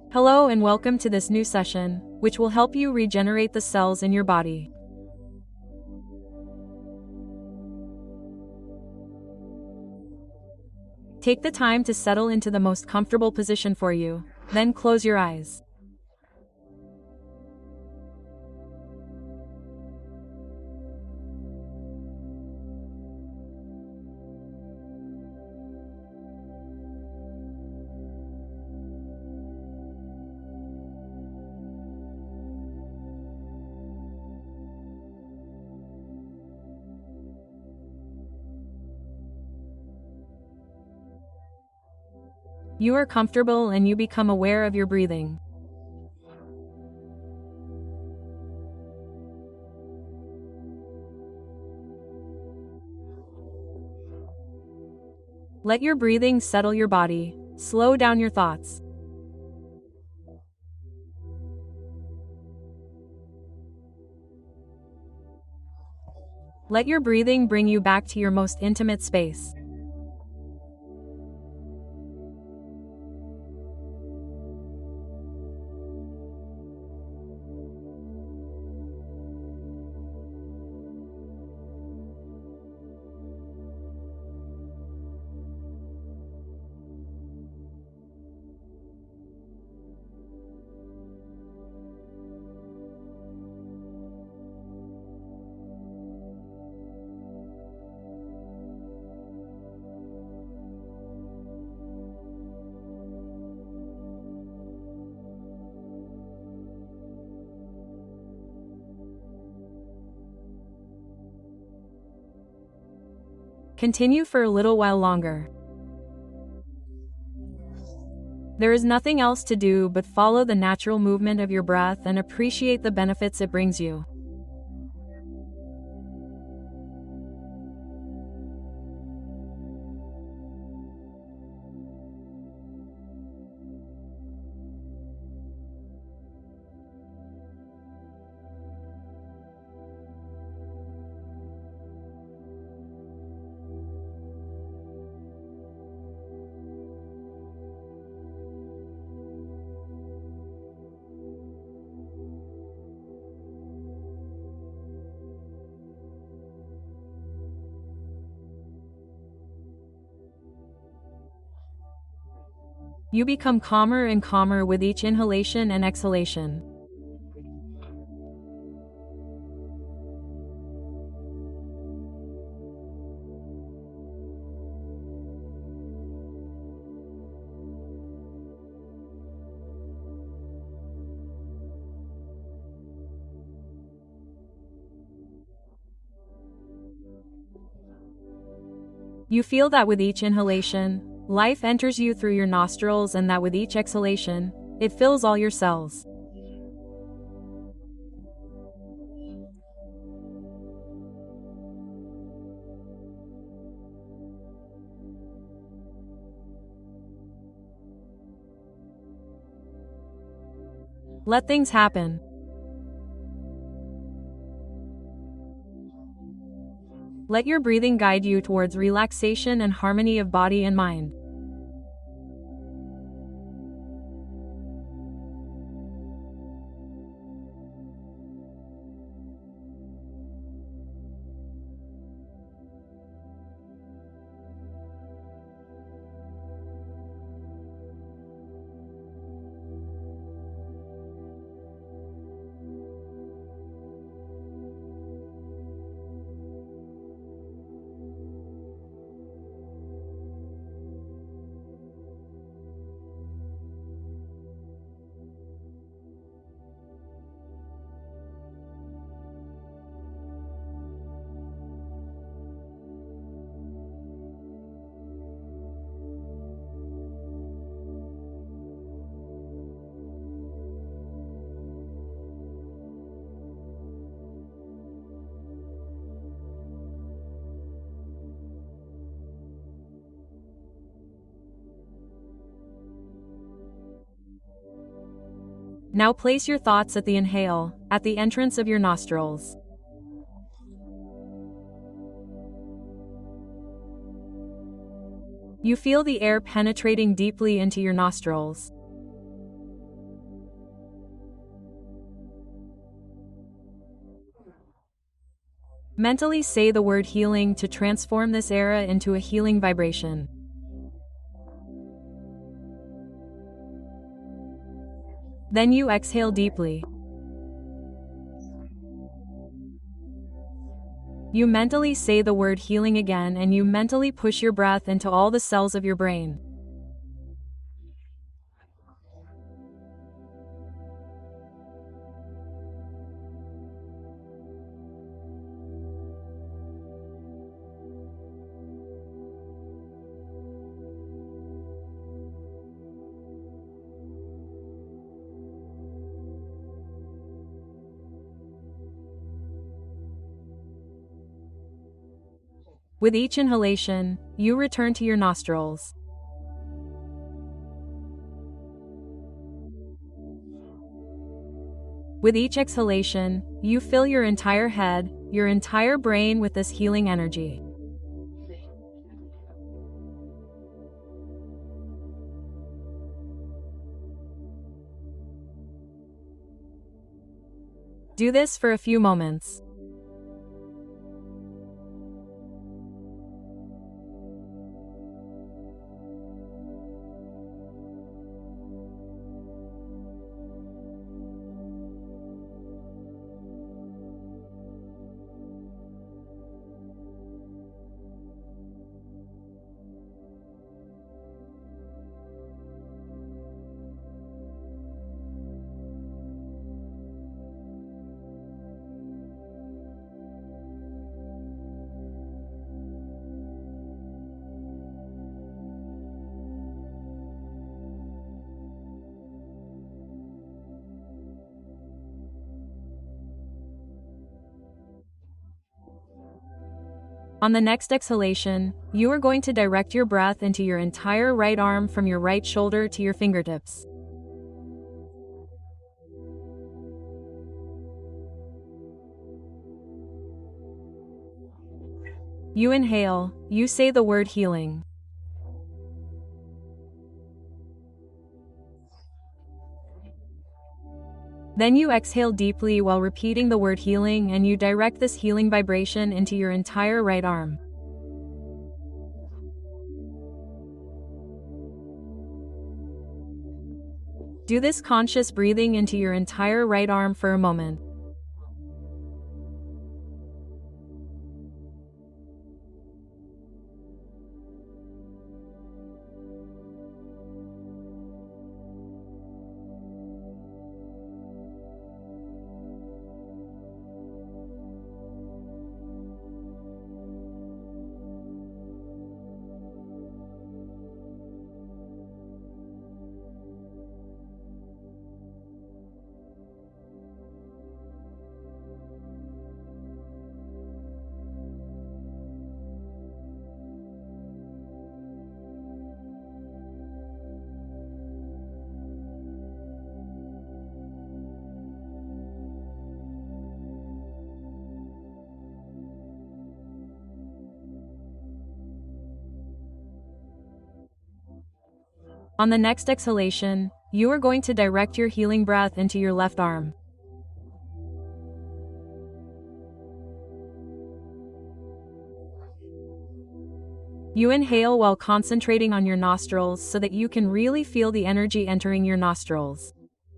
Hello and welcome to this new session, which will help you regenerate the cells in your body. Take the time to settle into the most comfortable position for you, then close your eyes. You are comfortable and you become aware of your breathing. Let your breathing settle your body, slow down your thoughts. Let your breathing bring you back to your most intimate space. Continue for a little while longer. There is nothing else to do but follow the natural movement of your breath and appreciate the benefits it brings you. You become calmer and calmer with each inhalation and exhalation. You feel that with each inhalation, life enters you through your nostrils, and that with each exhalation, it fills all your cells. Let things happen. Let your breathing guide you towards relaxation and harmony of body and mind. Now place your thoughts at the inhale, at the entrance of your nostrils. You feel the air penetrating deeply into your nostrils. Mentally say the word healing to transform this era into a healing vibration. Then you exhale deeply. You mentally say the word healing again, and you mentally push your breath into all the cells of your brain. With each inhalation, you return to your nostrils. With each exhalation, you fill your entire head, your entire brain with this healing energy. Do this for a few moments. On the next exhalation, you are going to direct your breath into your entire right arm from your right shoulder to your fingertips. You inhale, you say the word healing. Then you exhale deeply while repeating the word healing, and you direct this healing vibration into your entire right arm. Do this conscious breathing into your entire right arm for a moment. On the next exhalation, you are going to direct your healing breath into your left arm. You inhale while concentrating on your nostrils so that you can really feel the energy entering your nostrils.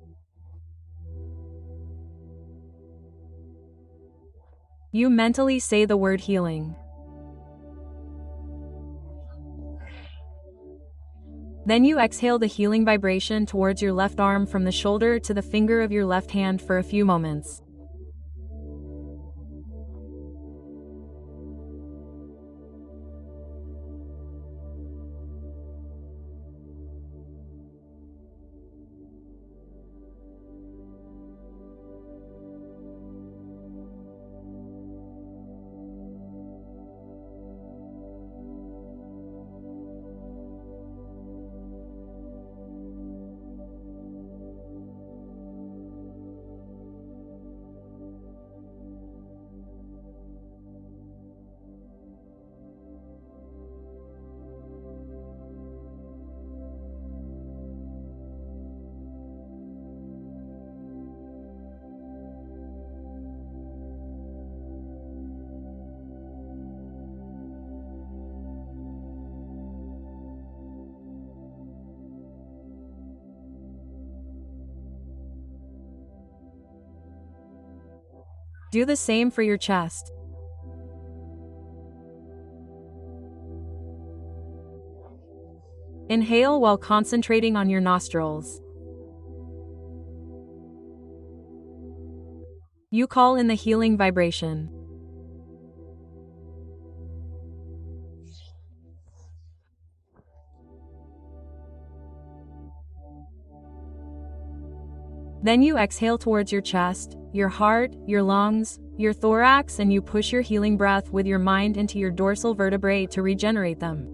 You mentally say the word healing. Then you exhale the healing vibration towards your left arm from the shoulder to the finger of your left hand for a few moments. Do the same for your chest. Inhale while concentrating on your nostrils. You call in the healing vibration. Then you exhale towards your chest, your heart, your lungs, your thorax, and you push your healing breath with your mind into your dorsal vertebrae to regenerate them.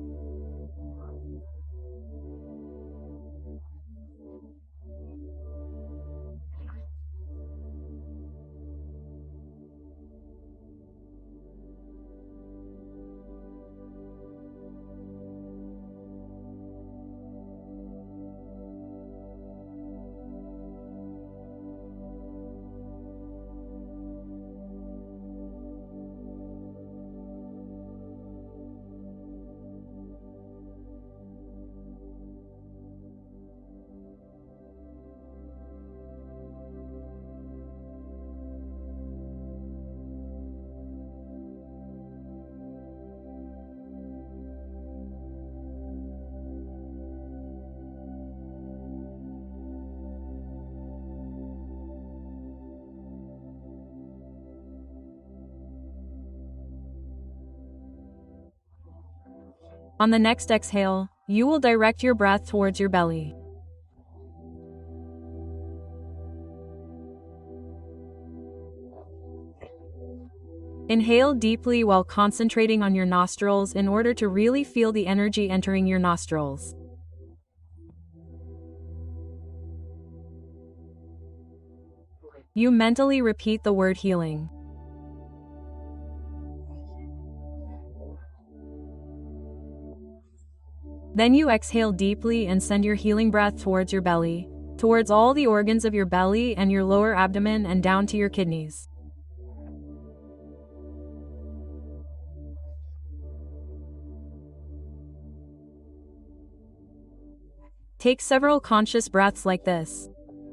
On the next exhale, you will direct your breath towards your belly. Inhale deeply while concentrating on your nostrils in order to really feel the energy entering your nostrils. You mentally repeat the word healing. Then you exhale deeply and send your healing breath towards your belly, towards all the organs of your belly and your lower abdomen and down to your kidneys. Take several conscious breaths like this.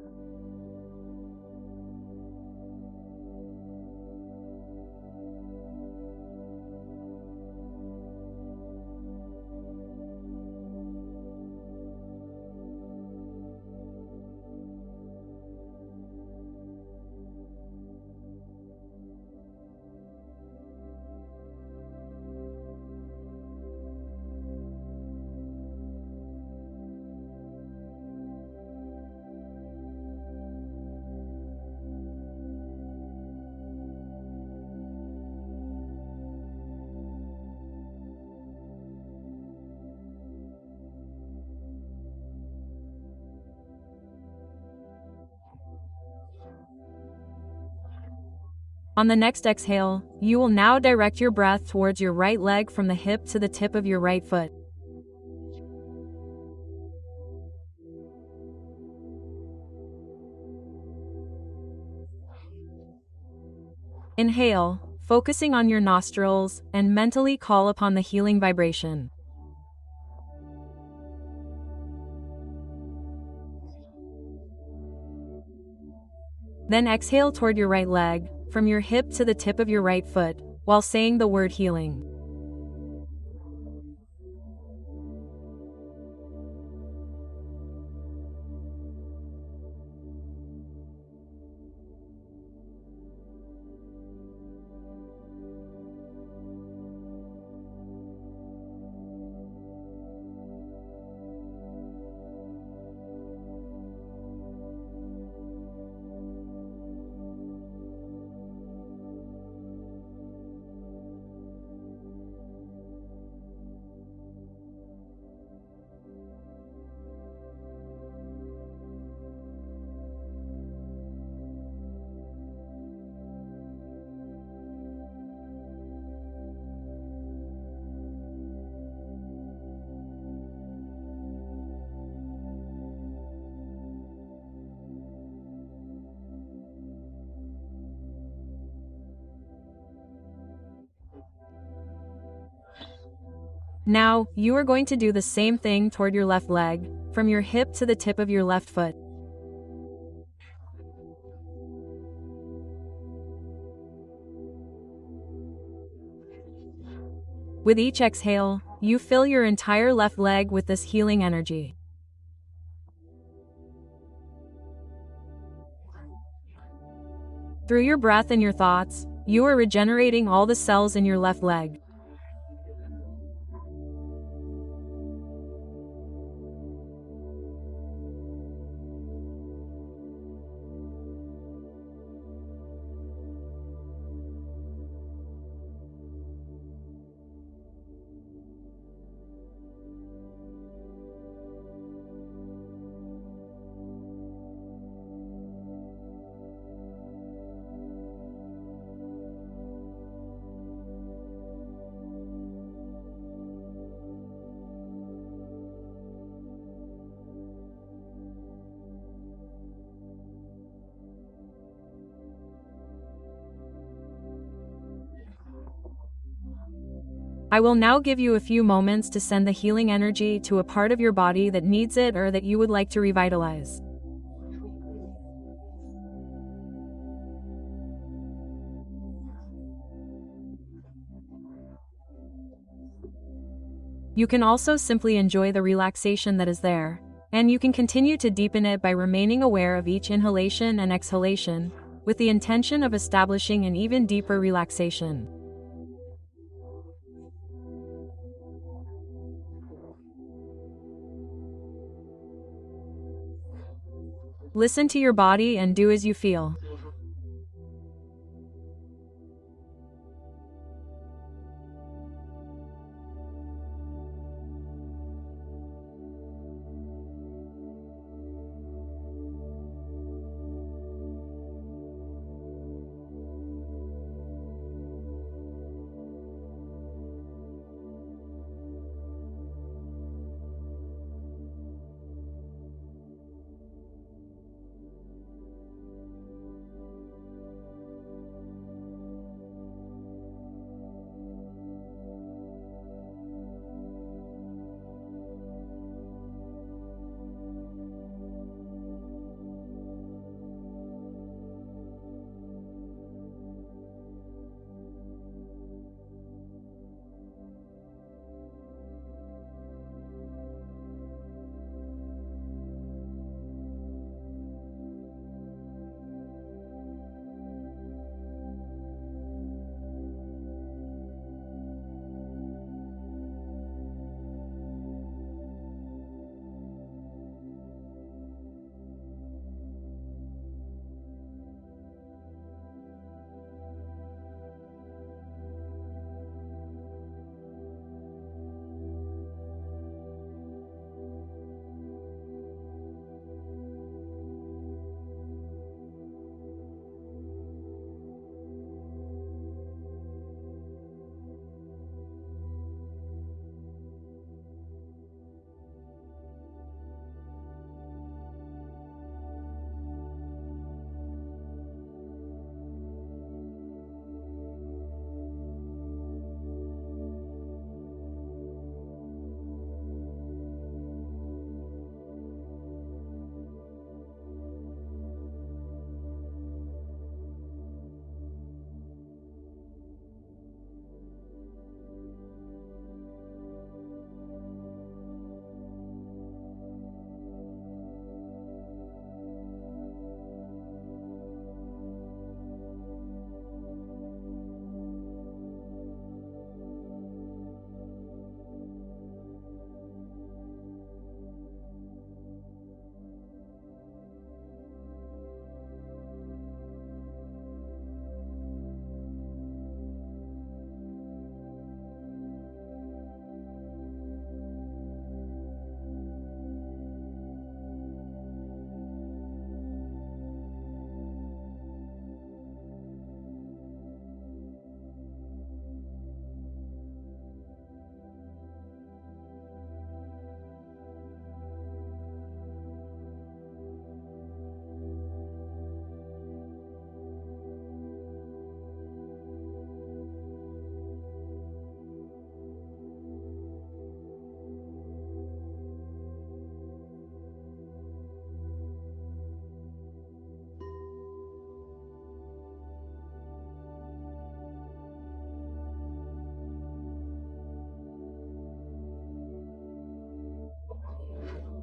On the next exhale, you will now direct your breath towards your right leg from the hip to the tip of your right foot. Inhale, focusing on your nostrils, and mentally call upon the healing vibration. Then exhale toward your right leg, from your hip to the tip of your right foot, while saying the word healing. Now, you are going to do the same thing toward your left leg, from your hip to the tip of your left foot. With each exhale, you fill your entire left leg with this healing energy. Through your breath and your thoughts, you are regenerating all the cells in your left leg. I will now give you a few moments to send the healing energy to a part of your body that needs it or that you would like to revitalize. You can also simply enjoy the relaxation that is there, and you can continue to deepen it by remaining aware of each inhalation and exhalation, with the intention of establishing an even deeper relaxation. Listen to your body and do as you feel.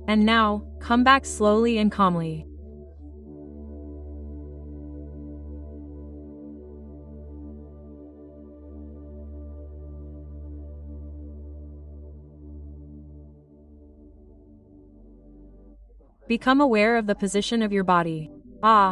And now, come back slowly and calmly. Become aware of the position of your body. Ah.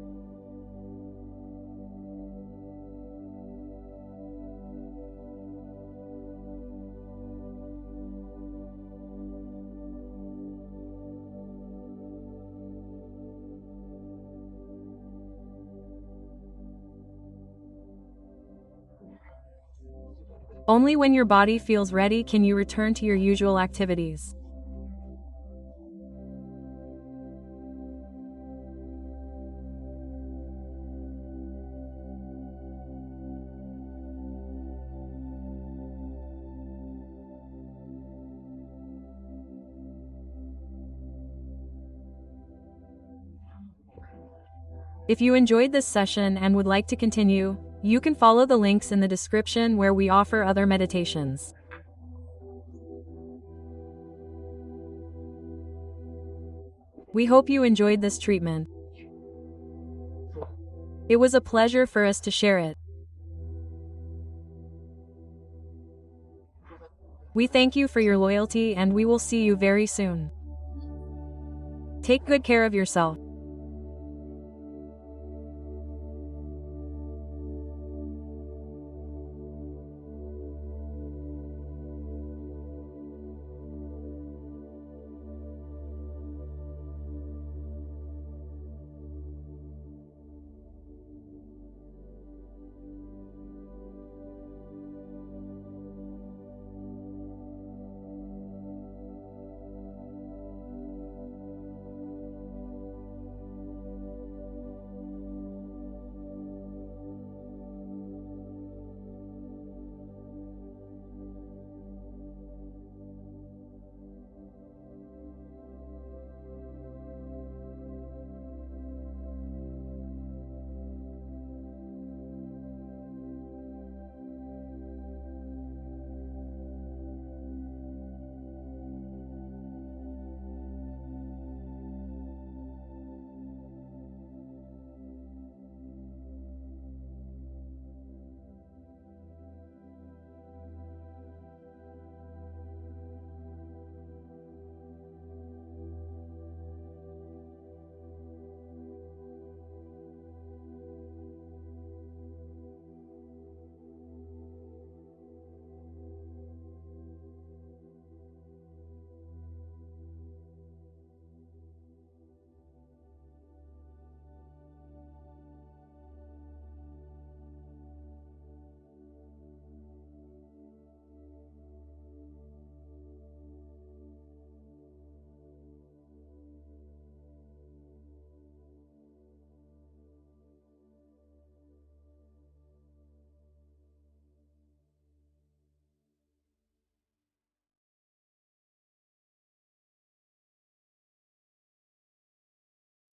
Only when your body feels ready can you return to your usual activities. If you enjoyed this session and would like to continue, you can follow the links in the description where we offer other meditations. We hope you enjoyed this treatment. It was a pleasure for us to share it. We thank you for your loyalty and we will see you very soon. Take good care of yourself.